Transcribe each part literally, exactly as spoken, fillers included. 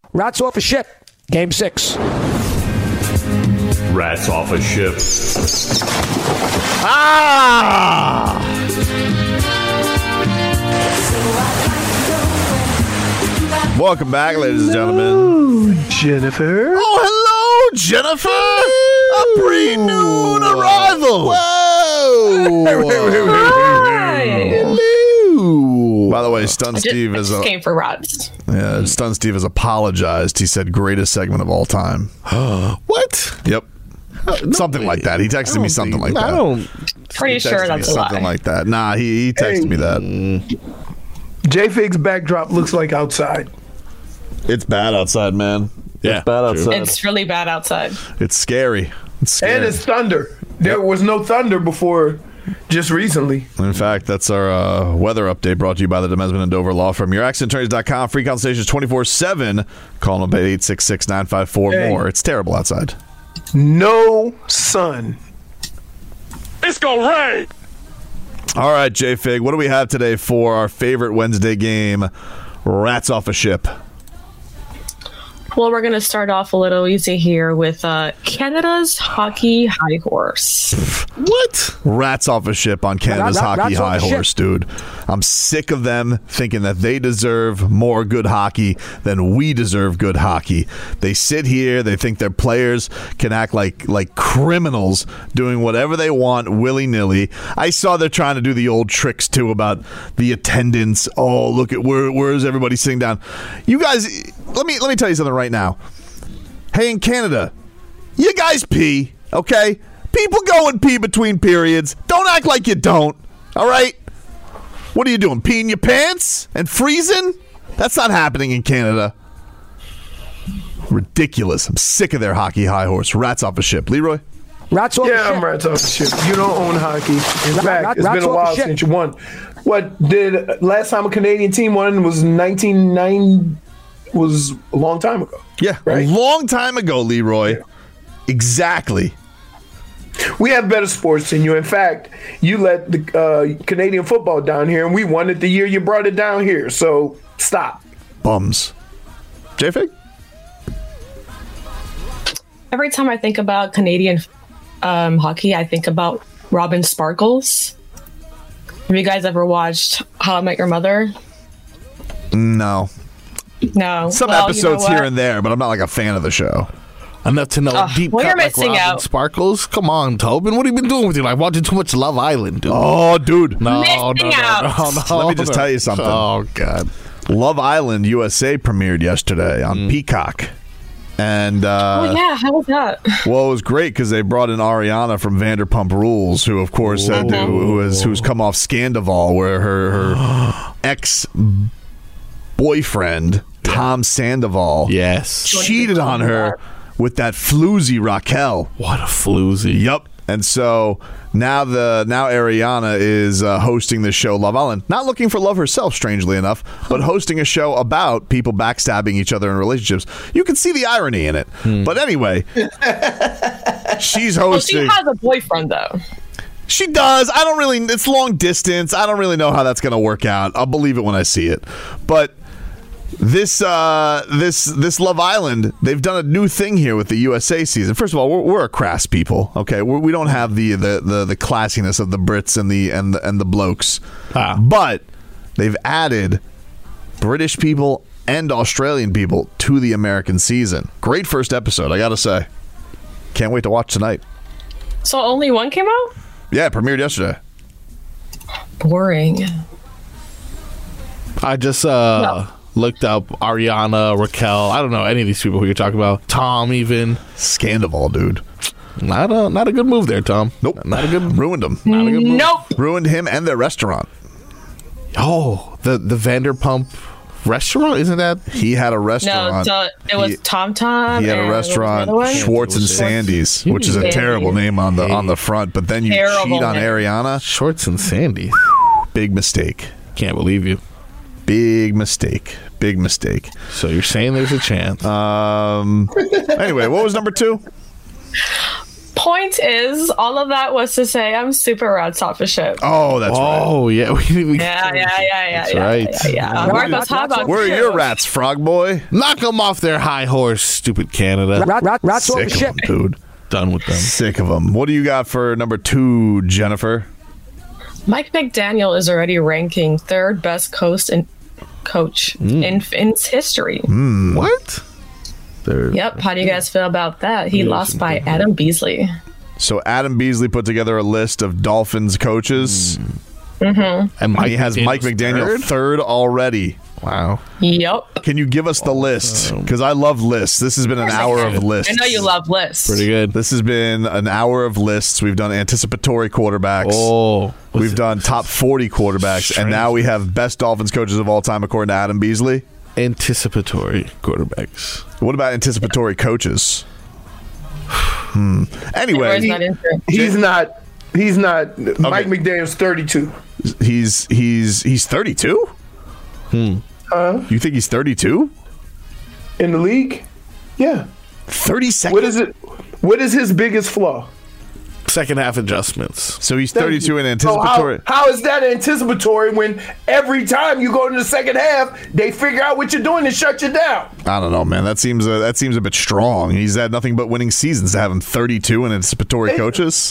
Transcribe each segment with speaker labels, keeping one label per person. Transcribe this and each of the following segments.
Speaker 1: Rats off a ship. Game six.
Speaker 2: Rats off a ship.
Speaker 3: Ah!
Speaker 4: Welcome back, ladies and gentlemen.
Speaker 5: Jennifer.
Speaker 4: Oh, hello, Jennifer. A pre-noon arrival. Whoa. Hello. By the way, Stun
Speaker 6: I just,
Speaker 4: Steve
Speaker 6: I
Speaker 4: is
Speaker 6: just
Speaker 4: a,
Speaker 6: came for rods.
Speaker 4: yeah, Stun Steve has apologized. He said greatest segment of all time.
Speaker 3: What?
Speaker 4: Yep. Something like that. He texted me something like that.
Speaker 3: I don't.
Speaker 6: Pretty
Speaker 4: He
Speaker 6: sure
Speaker 4: texted me
Speaker 6: that's a
Speaker 4: something
Speaker 6: lie.
Speaker 4: like that. Nah, he, he texted
Speaker 5: Hey.
Speaker 4: me that.
Speaker 5: J-Fig's backdrop looks like outside.
Speaker 4: It's bad outside, man.
Speaker 3: Yeah,
Speaker 4: It's bad
Speaker 3: true.
Speaker 4: outside.
Speaker 6: It's really bad outside.
Speaker 4: It's scary. It's scary.
Speaker 5: And it's thunder. There
Speaker 4: Yep.
Speaker 5: was no thunder before just recently.
Speaker 4: In fact, that's our uh, weather update brought to you by the Demesman and Dover Law Firm. Your accident attorneys dot com. Free consultations twenty-four seven. Call them at eight six six, nine five four,
Speaker 5: Hey.
Speaker 4: more. It's terrible outside.
Speaker 5: No sun.
Speaker 2: It's gonna rain.
Speaker 4: All right, J-Fig, what do we have today for our favorite Wednesday game, Rats Off a Ship?
Speaker 6: Well, we're going to start off a little easy here with uh, Canada's hockey high horse.
Speaker 4: What? Rats Off a Ship on Canada's
Speaker 1: Rat- rat-
Speaker 4: hockey
Speaker 1: rats off
Speaker 4: high
Speaker 1: a ship.
Speaker 4: horse, dude. I'm sick of them thinking that they deserve more good hockey than we deserve good hockey. They sit here, they think their players can act like like criminals doing whatever they want willy-nilly. I saw they're trying to do the old tricks too about the attendance. Oh, look at where where's everybody sitting down. You guys, let me let me tell you something right now. Hey, in Canada, you guys pee, okay? People go and pee between periods. Don't act like you don't, all right? What are you doing, peeing your pants and freezing? That's not happening in Canada. Ridiculous. I'm sick of their hockey high horse. Rats off a ship. Leroy?
Speaker 1: Rats off
Speaker 5: Yeah,
Speaker 1: a ship.
Speaker 5: I'm rats off the ship. You don't own hockey. In
Speaker 1: Rat-
Speaker 5: fact,
Speaker 1: rat-
Speaker 5: it's
Speaker 1: rats
Speaker 5: been a
Speaker 1: off the
Speaker 5: while
Speaker 1: ship.
Speaker 5: since you won. What did last time a Canadian team won was nineteen ninety? Was a long time ago.
Speaker 4: Yeah,
Speaker 5: Right.
Speaker 4: a long time ago, Leroy. Exactly.
Speaker 5: We have better sports than you. In fact, you let the uh, Canadian football down here, and we won it the year you brought it down here. So stop.
Speaker 4: Bums. J-Fig?
Speaker 6: Every time I think about Canadian um, hockey, I think about Robin Sparkles. Have you guys ever watched How I Met Your Mother?
Speaker 4: No.
Speaker 6: No.
Speaker 4: Some
Speaker 6: Well, you know
Speaker 4: episodes
Speaker 6: what?
Speaker 4: here and there, but I'm not like a fan of the show.
Speaker 3: Enough to know
Speaker 6: Ugh,
Speaker 3: deep
Speaker 6: well,
Speaker 3: cut
Speaker 6: you're
Speaker 3: like
Speaker 6: missing
Speaker 3: Robin
Speaker 6: out.
Speaker 3: Sparkles. Come on, Tobin. What have you been doing with your life? Watching too much Love Island, dude.
Speaker 4: Oh, dude.
Speaker 3: no, no,
Speaker 6: Missing
Speaker 3: no,
Speaker 6: out.
Speaker 3: no, no.
Speaker 4: Let me just
Speaker 3: no.
Speaker 4: tell you something.
Speaker 3: Oh, God.
Speaker 4: Love Island U S A premiered yesterday on Peacock. And, uh,
Speaker 6: Oh, yeah. How was that?
Speaker 4: well, it was great because they brought in Ariana from Vanderpump Rules, who, of course, had to, who has who's come off Scandival, where her, her ex boyfriend Tom Sandoval
Speaker 3: Yes.
Speaker 4: cheated on her with that floozy Raquel.
Speaker 3: What a floozy.
Speaker 4: Yup. And so now the now Ariana is uh, hosting the show Love Island. Not looking for love herself, strangely enough, but hosting a show about people backstabbing each other in relationships. You can see the irony in it. But anyway, she's
Speaker 6: Well,
Speaker 4: hosting.
Speaker 6: she has a boyfriend, though.
Speaker 4: She does. I don't really. It's long distance. I don't really know how that's going to work out. I'll believe it when I see it. But this, uh, this, this Love Island, they've done a new thing here with the U S A season. First of all, we're, we're a crass people. Okay, we're, we don't have the, the the the classiness of the Brits and the and the, and the blokes.
Speaker 3: Ah.
Speaker 4: But they've added British people and Australian people to the American season. Great first episode, I got to say. Can't wait to watch tonight.
Speaker 6: So only one came out?
Speaker 4: Yeah, it premiered yesterday.
Speaker 6: Boring.
Speaker 3: I just uh,
Speaker 6: No.
Speaker 3: looked up Ariana, Raquel. I don't know any of these people who you're talking about. Tom, even.
Speaker 4: Scandival, dude.
Speaker 3: Not a not a good move there, Tom.
Speaker 4: Nope.
Speaker 3: Not a good.
Speaker 4: Ruined him.
Speaker 3: Not a good move.
Speaker 6: Nope.
Speaker 4: Ruined him and their restaurant.
Speaker 3: Oh, the the Vanderpump restaurant, isn't that?
Speaker 4: He had a
Speaker 6: No,
Speaker 4: restaurant.
Speaker 6: so it was
Speaker 4: He-
Speaker 6: Tom Tom.
Speaker 4: He had a
Speaker 6: and what was the
Speaker 4: restaurant,
Speaker 6: other one?
Speaker 4: Schwartz and Sandy's, which is a
Speaker 6: Sandy's.
Speaker 4: terrible name on the on the front. But then you
Speaker 6: Terrible
Speaker 4: cheat on
Speaker 6: name.
Speaker 4: Ariana.
Speaker 3: Shorts and Sandy.
Speaker 4: Big mistake.
Speaker 3: Can't believe you.
Speaker 4: Big mistake. Big mistake.
Speaker 3: So you're saying there's a chance?
Speaker 4: Um. Anyway, what was number two?
Speaker 6: Point is, all of that was to say I'm super rad off a ship.
Speaker 4: Oh, that's right.
Speaker 3: Oh, yeah. We, we,
Speaker 6: Yeah, yeah, yeah, yeah.
Speaker 3: That's
Speaker 6: yeah,
Speaker 3: right.
Speaker 6: Yeah, yeah. yeah. Marcos, how about
Speaker 4: Where are
Speaker 6: you?
Speaker 4: your rats, Frog Boy?
Speaker 3: Knock them off their high horse, stupid Canada.
Speaker 1: Rat, rat, rats off
Speaker 4: Sick
Speaker 1: the
Speaker 4: of
Speaker 1: ship.
Speaker 4: them, dude.
Speaker 3: Done with them.
Speaker 4: Sick of them. What do you got for number two, Jennifer?
Speaker 6: Mike McDaniel is already ranking third best coach in coach in in history.
Speaker 3: What? They're,
Speaker 6: Yep. How do you guys feel about that? He lost by Adam Beasley.
Speaker 4: So Adam Beasley put together a list of Dolphins coaches.
Speaker 3: And
Speaker 4: And
Speaker 3: Mike
Speaker 4: he has Mike McDaniel
Speaker 3: third?
Speaker 4: third already.
Speaker 3: Wow.
Speaker 6: Yep.
Speaker 4: Can you give us the list? Because I love lists. This has been an hour of lists.
Speaker 6: I know you love lists.
Speaker 3: Pretty good.
Speaker 4: This has been an hour of lists. We've done anticipatory quarterbacks.
Speaker 3: Oh. was
Speaker 4: We've
Speaker 3: it
Speaker 4: done top forty quarterbacks. And
Speaker 3: Strange.
Speaker 4: now we have best Dolphins coaches of all time according to Adam Beasley.
Speaker 3: Anticipatory quarterbacks.
Speaker 4: What about anticipatory coaches? Hmm. Anyway,
Speaker 6: Where's that into?
Speaker 5: He's not. He's not. Mike McDaniel's thirty-two.
Speaker 4: he's he's he's thirty-two?
Speaker 5: Huh?
Speaker 4: You think he's thirty-two?
Speaker 5: In the league? Yeah.
Speaker 4: thirty-second?
Speaker 5: What is it? What is his biggest flaw?
Speaker 3: Second half adjustments.
Speaker 4: So he's
Speaker 5: Thank
Speaker 4: thirty-two
Speaker 5: you.
Speaker 4: in
Speaker 5: So how-
Speaker 4: anticipatory.
Speaker 5: how is that anticipatory when every time you go into the second half, they figure out what you're doing and shut you down?
Speaker 4: I don't know, man. That seems uh, that seems a bit strong. He's had nothing but winning seasons to have him thirty-two in anticipatory
Speaker 5: Hey.
Speaker 4: coaches.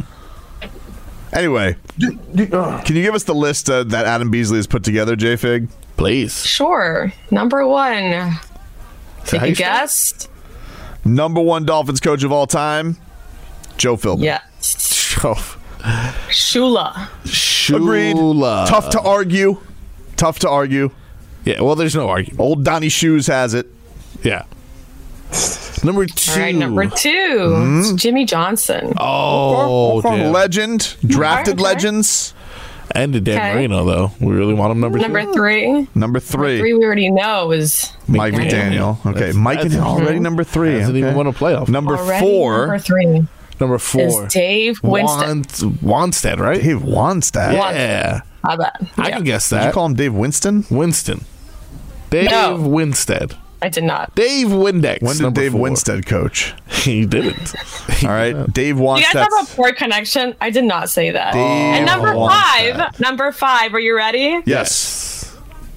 Speaker 4: Anyway,
Speaker 5: D- d- uh,
Speaker 4: can you give us the list uh, that Adam Beasley has put together, J-Fig?
Speaker 3: Please.
Speaker 6: Sure. Number one. Take
Speaker 3: how
Speaker 6: a
Speaker 3: you start?
Speaker 6: guess.
Speaker 4: Number one Dolphins coach of all time, Joe Philbin.
Speaker 6: Yes.
Speaker 3: Oh.
Speaker 6: Shula.
Speaker 4: Agreed.
Speaker 3: Shula.
Speaker 4: Tough to argue. Tough to argue.
Speaker 3: Yeah, well, there's no argument.
Speaker 4: Old Donnie Shoes has it.
Speaker 3: Yeah. Number two.
Speaker 6: All right, number two. It's Jimmy Johnson.
Speaker 3: Oh, damn.
Speaker 4: Legend. Drafted
Speaker 6: Okay.
Speaker 4: legends.
Speaker 3: And to Dan
Speaker 6: Okay.
Speaker 3: Marino, though. We really want him number,
Speaker 6: Number
Speaker 3: two.
Speaker 6: three.
Speaker 4: Number three,
Speaker 6: Three we already know is
Speaker 4: Mike
Speaker 3: McDaniel.
Speaker 4: McDaniel. Okay,
Speaker 3: That's-
Speaker 4: Mike
Speaker 3: that's-
Speaker 4: McDaniel already number three.
Speaker 3: Hasn't
Speaker 4: okay.
Speaker 3: even won a playoff.
Speaker 4: Number
Speaker 6: already
Speaker 4: four,
Speaker 6: number three
Speaker 3: Number four.
Speaker 6: is Dave Winston.
Speaker 3: Wan- Wanstead, right?
Speaker 4: Dave Wanstead.
Speaker 3: Yeah.
Speaker 6: How bet?
Speaker 3: I
Speaker 6: Yeah.
Speaker 3: can guess
Speaker 4: Did you
Speaker 3: that.
Speaker 4: call him Dave Winston?
Speaker 3: Winston. Dave
Speaker 6: No.
Speaker 3: Winstead.
Speaker 6: I did not.
Speaker 3: Dave Windex.
Speaker 4: When did
Speaker 3: number
Speaker 4: Dave
Speaker 3: four.
Speaker 4: Winstead coach?
Speaker 3: He didn't.
Speaker 4: All right, Dave
Speaker 6: You guys
Speaker 4: Wanstead.
Speaker 6: have a poor connection. I did not say that.
Speaker 4: Dave
Speaker 6: and number
Speaker 4: Wanstead.
Speaker 6: five. Number five. Are you ready?
Speaker 4: Yes.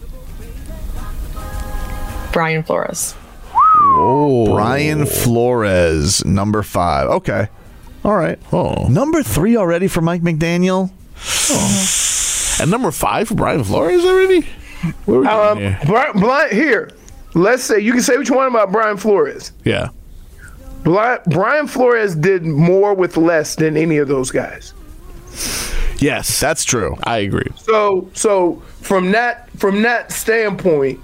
Speaker 6: Brian Flores.
Speaker 3: Oh.
Speaker 4: Brian Flores, number five. Okay. All right.
Speaker 3: Oh.
Speaker 4: Number three already for Mike McDaniel.
Speaker 3: And number five for Brian Flores already? Where are we
Speaker 5: Um,
Speaker 3: going here?
Speaker 5: Brian, Brian, here, let's say you can say what you want about Brian Flores.
Speaker 3: Yeah.
Speaker 5: Brian, Brian Flores did more with less than any of those guys.
Speaker 3: Yes.
Speaker 4: That's true.
Speaker 3: I agree.
Speaker 5: So, so from that from that standpoint,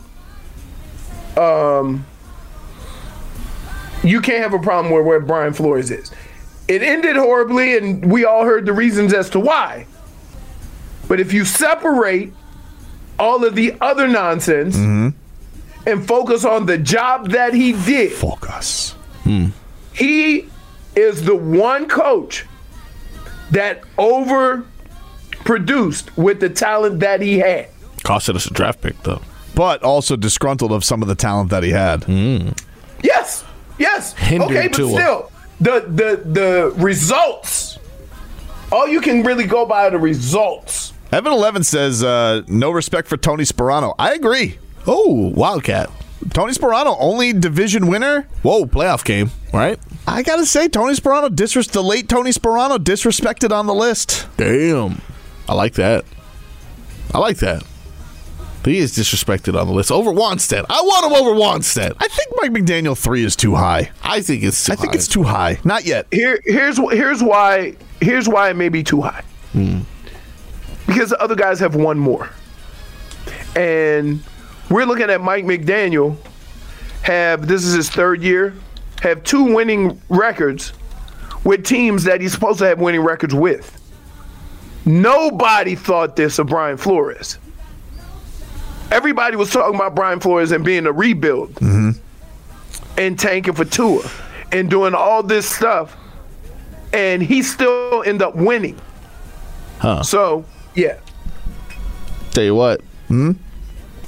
Speaker 5: um, you can't have a problem where where Brian Flores is. It ended horribly, and we all heard the reasons as to why. But if you separate all of the other nonsense and focus on the job that he did,
Speaker 4: Focus.
Speaker 5: he is the one coach that overproduced with the talent that he had.
Speaker 3: Costed us a draft pick, though.
Speaker 4: But also disgruntled of some of the talent that he had.
Speaker 5: Yes, yes.
Speaker 3: Hindered
Speaker 5: okay, but
Speaker 3: Tua.
Speaker 5: still, the the the results. All you can really go by are the results.
Speaker 4: Evan Eleven says uh, no respect for Tony Sperano. I agree.
Speaker 3: Oh, Wildcat.
Speaker 4: Tony Sperano, only division winner.
Speaker 3: Whoa, playoff game, right?
Speaker 4: I gotta say, Tony Sperano, disres- the late Tony Sperano, disrespected on the list.
Speaker 3: Damn. I like that. I like that. He is disrespected on the list. Over Wanstead. I want him over Wanstead.
Speaker 4: I think Mike McDaniel three is too high.
Speaker 3: I think it's too
Speaker 4: I think
Speaker 3: high.
Speaker 4: it's too high. Not yet.
Speaker 5: Here, here's wh- here's why here's why it may be too high. Because the other guys have one more, and we're looking at Mike McDaniel. Have this is his third year. Have two winning records with teams that he's supposed to have winning records with. Nobody thought this of Brian Flores. Everybody was talking about Brian Flores and being a rebuild and tanking for Tua and doing all this stuff, and he still ended up winning.
Speaker 3: Huh.
Speaker 5: So, yeah.
Speaker 3: Tell you what.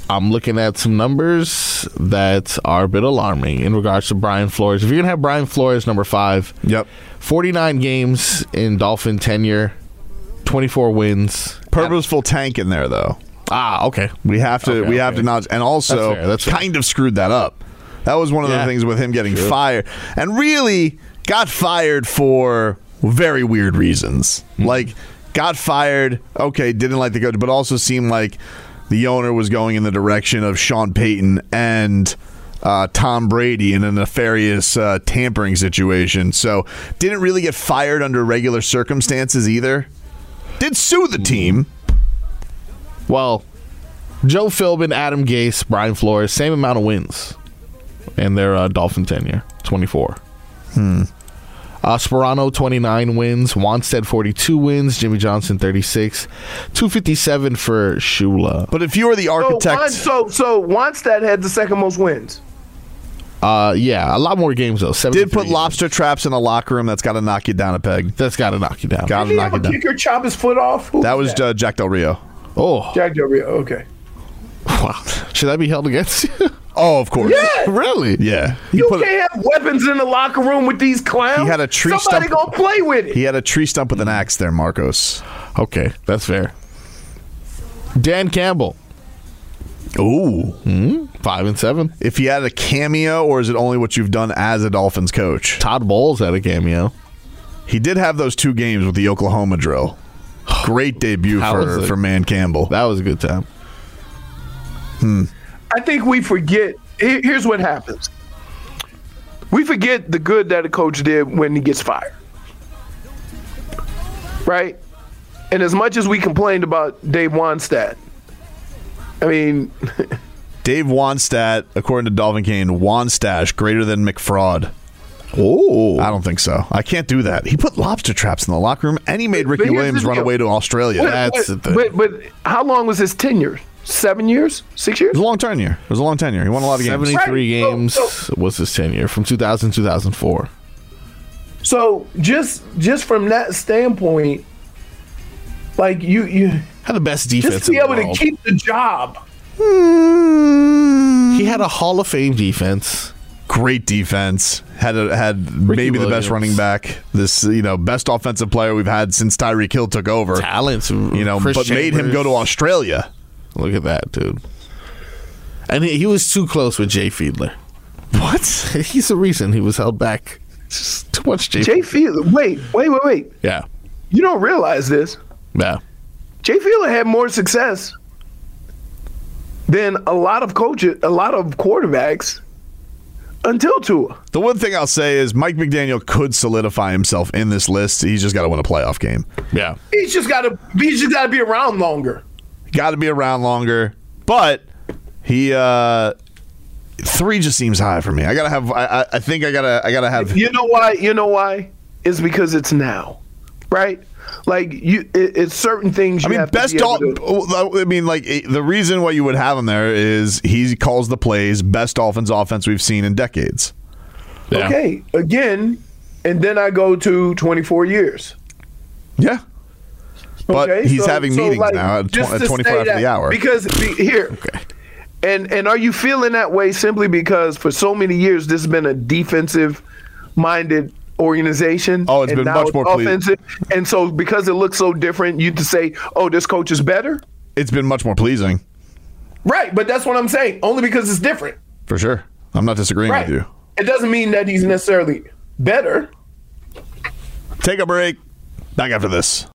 Speaker 3: I'm looking at some numbers that are a bit alarming in regards to Brian Flores. If you're going to have Brian Flores number five,
Speaker 4: Yep.
Speaker 3: forty-nine games in Dolphin tenure, twenty-four wins.
Speaker 4: Purposeful tank in there, though.
Speaker 3: Ah, okay.
Speaker 4: We have to
Speaker 3: Okay,
Speaker 4: we have
Speaker 3: okay.
Speaker 4: to not, and also
Speaker 3: That's fair, that's fair.
Speaker 4: kind of screwed that up. That was one of
Speaker 3: Yeah.
Speaker 4: the things with him getting
Speaker 3: True.
Speaker 4: fired, and really got fired for very weird reasons.
Speaker 3: Hmm.
Speaker 4: Like got fired, okay, didn't like the coach, but also seemed like the owner was going in the direction of Sean Payton and uh, Tom Brady in a nefarious uh, tampering situation. So didn't really get fired under regular circumstances either. Did sue the team.
Speaker 3: Well, Joe Philbin, Adam Gase, Brian Flores, same amount of wins in their uh, Dolphin tenure, twenty-four.
Speaker 4: Hmm.
Speaker 3: Uh, Sperano, twenty-nine wins. Wanstead, forty-two wins. Jimmy Johnson, thirty-six. two fifty-seven for Shula.
Speaker 4: But if you were the
Speaker 5: So,
Speaker 4: architect,
Speaker 5: Wan- so, so Wanstead had the second most wins.
Speaker 3: Uh, yeah, a lot more games, though.
Speaker 4: did put
Speaker 3: seventy-three.
Speaker 4: lobster traps in a locker room, that's got to knock you down a peg.
Speaker 3: That's got to knock you down.
Speaker 4: Got
Speaker 5: Did
Speaker 4: to
Speaker 5: he
Speaker 4: knock
Speaker 5: have
Speaker 4: you
Speaker 5: a
Speaker 4: down.
Speaker 5: kicker chop his foot off? Who
Speaker 4: That was uh, Jack Del Rio.
Speaker 3: Oh,
Speaker 5: Jack Del Rio. Okay.
Speaker 3: wow. Should that be held against you?
Speaker 4: Oh, of course.
Speaker 5: Yeah.
Speaker 3: Really?
Speaker 4: Yeah. He
Speaker 5: You
Speaker 4: put a-
Speaker 5: can't have weapons in the locker room with these clowns.
Speaker 4: He had a tree
Speaker 5: Somebody
Speaker 4: stump-
Speaker 5: gonna play with it.
Speaker 4: he had a tree stump with an axe there, Marcos.
Speaker 3: Okay, that's fair. Dan Campbell,
Speaker 4: Ooh.
Speaker 3: five and seven.
Speaker 4: If he had a cameo, or is it only what you've done as a Dolphins coach?
Speaker 3: Todd Bowles had a cameo.
Speaker 4: He did have those two games with the Oklahoma drill. Great debut
Speaker 3: How was
Speaker 4: for,
Speaker 3: it?
Speaker 4: for Man Campbell.
Speaker 3: That was a good time.
Speaker 5: I think we forget. here- Here's what happens. We forget the good that a coach did when he gets fired. Right? And as much as we complained about Dave Wanstead, I mean,
Speaker 4: Dave Wanstadt, according to Dolphin Kane, Wanstash greater than McFraud.
Speaker 3: Oh,
Speaker 4: I don't think so. I can't do that. He put lobster traps in the locker room, and he made Ricky
Speaker 5: But here's
Speaker 4: Williams
Speaker 5: the
Speaker 4: run
Speaker 5: deal.
Speaker 4: away to Australia.
Speaker 5: but,
Speaker 3: That's the
Speaker 5: but,
Speaker 3: thing.
Speaker 5: but, but how long was his tenure? Seven years? Six years?
Speaker 4: It was a long tenure. It was a long tenure. He won a lot of games.
Speaker 3: seventy-three
Speaker 5: Right.
Speaker 3: games
Speaker 5: So- so-
Speaker 3: was his tenure from two thousand two thousand four.
Speaker 5: So just just from that standpoint, like you you
Speaker 3: Had the best defense
Speaker 5: just to be
Speaker 3: in the
Speaker 5: able to
Speaker 3: world.
Speaker 5: keep the job.
Speaker 3: He had a Hall of Fame defense.
Speaker 4: Great defense. Had a, had maybe the best
Speaker 3: Williams.
Speaker 4: running back. This you know best offensive player we've had since Tyreek Hill took over.
Speaker 3: Talents,
Speaker 4: You know,
Speaker 3: Chris
Speaker 4: but made him
Speaker 3: Chambers.
Speaker 4: go to Australia.
Speaker 3: Look at that, dude. And he, he was too close with Jay Fiedler.
Speaker 4: What?
Speaker 3: He's the reason he was held back. Just too much Jay.
Speaker 5: Jay
Speaker 3: Fiedler.
Speaker 5: Fiedler, wait, wait, wait, wait.
Speaker 3: Yeah,
Speaker 5: You don't realize this.
Speaker 3: yeah.
Speaker 5: Jay Fiedler had more success than a lot of coaches, a lot of quarterbacks until Tua.
Speaker 4: The one thing I'll say is Mike McDaniel could solidify himself in this list. He's just got to win a playoff game.
Speaker 3: Yeah.
Speaker 5: He's just got to. He's just got to be around longer.
Speaker 4: Got to be around longer, but he uh, three just seems high for me. I gotta have. I, I- I think I gotta. I gotta have.
Speaker 5: You know why? You know why? It's because it's now, right? Like you, it, it's certain things. You
Speaker 4: I mean,
Speaker 5: have
Speaker 4: best.
Speaker 5: To be able
Speaker 4: Dol-
Speaker 5: to-
Speaker 4: I mean, like eh, the reason why you would have him there is he calls the plays. Best Dolphins offense we've seen in decades.
Speaker 3: Yeah.
Speaker 5: Okay, again, and then I go to twenty-four years.
Speaker 4: Yeah, but
Speaker 5: Okay,
Speaker 4: he's
Speaker 5: so-
Speaker 4: having
Speaker 5: so,
Speaker 4: meetings
Speaker 5: like,
Speaker 4: now at,
Speaker 5: just
Speaker 4: tw- at
Speaker 5: to
Speaker 4: twenty-four
Speaker 5: say
Speaker 4: after
Speaker 5: that,
Speaker 4: the hour.
Speaker 5: Because be, here,
Speaker 3: Okay.
Speaker 5: and and are you feeling that way simply because for so many years this has been a defensive-minded organization?
Speaker 4: Oh, it's
Speaker 5: and
Speaker 4: been
Speaker 5: now
Speaker 4: much more ple-
Speaker 5: offensive, and so because it looks so different, you to say, "Oh, this coach is better."
Speaker 4: It's been much more pleasing,
Speaker 5: Right, but that's what I'm saying. Only because it's different.
Speaker 4: for sure. I'm not disagreeing
Speaker 5: Right.
Speaker 4: with you.
Speaker 5: It doesn't mean that he's necessarily better.
Speaker 4: Take a break. Back after this.